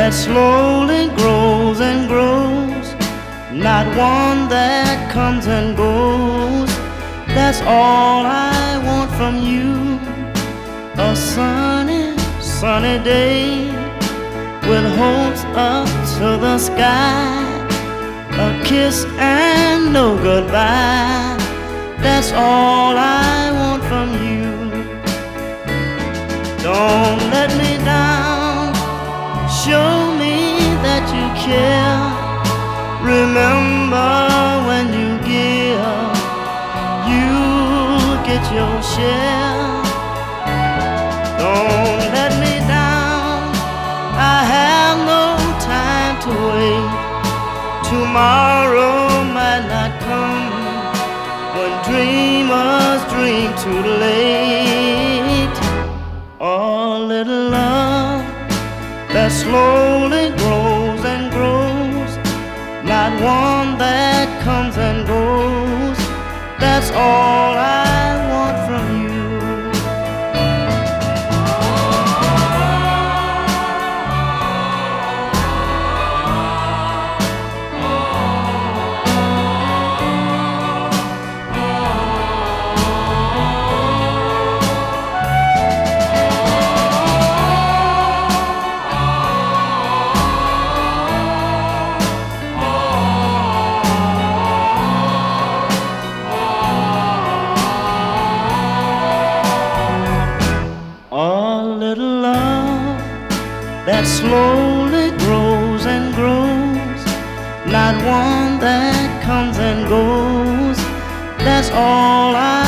that slowly grows and grows, not one that comes and goes. That's all I want from you. A sunny, sunny day with hopes up to the sky, a kiss and no goodbye. That's all I want from you. Don't let me down, show me that you care. Remember, when you give, you get your share. Don't let me down, I have no time to wait. Tomorrow might not come when dreamers dream too late. Oh, little love that slowly grows and grows, not one that comes and goes. That's all I want from you. That slowly grows and grows, not one that comes and goes. That's all I